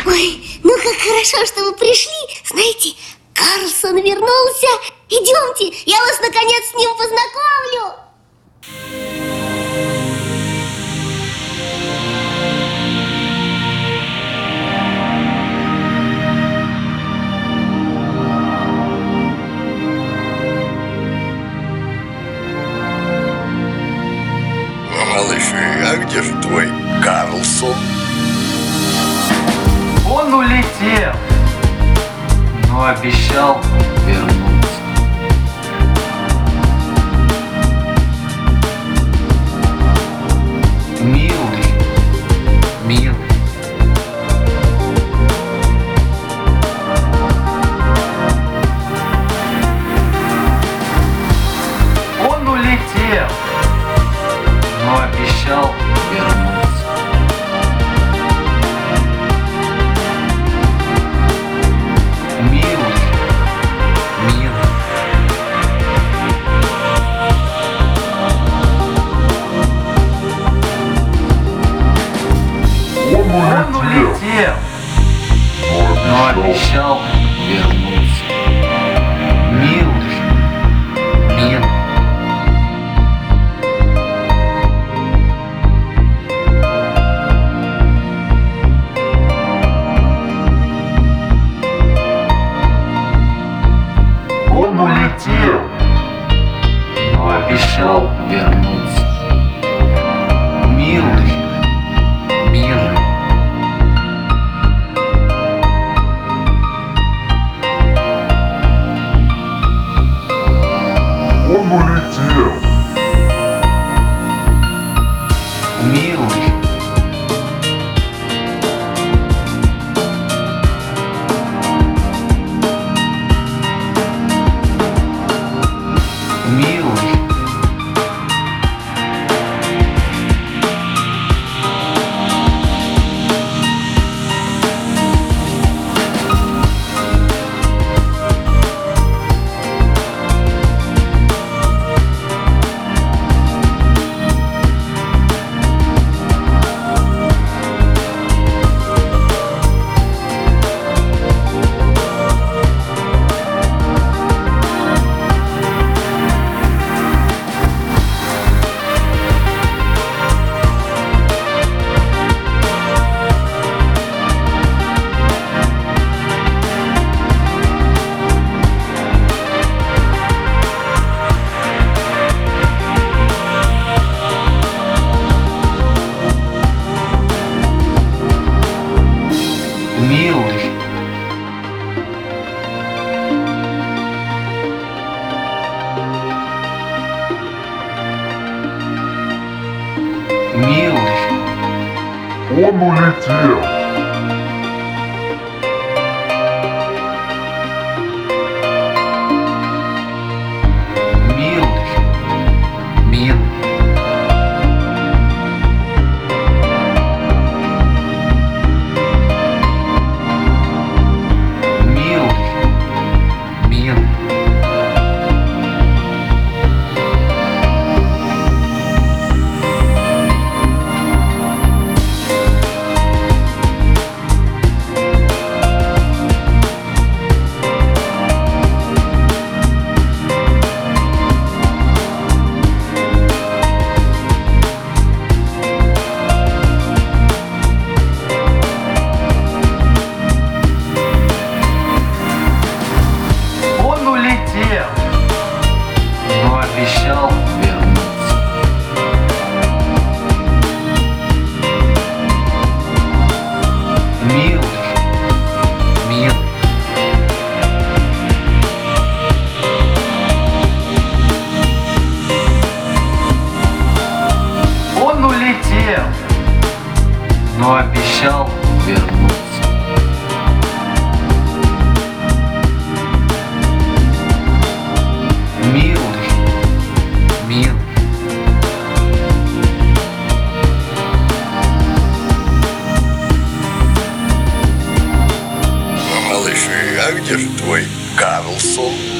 Ой, ну как хорошо, что вы пришли. Знаете, Карлсон вернулся. Идемте, я вас наконец с ним познакомлю. Малыши, а где же твой Карлсон? Он улетел, но обещал вернуться. Милый, милый. Он улетел, но обещал вернуться. Милый, милый. Он улетел, но обещал вернуться. Милый, милый. Он улетел, но обещал вернуться. Милый, милый. Он улетел. Милый. Милый. Милый. Милый. Он улетел. Милый. Милый. Милый. Милый. Он улетел, но обещал вернуться. Милый, милый. Он улетел, но обещал вернуться. Милый, милый. Малыши, а где же твой Карлсон?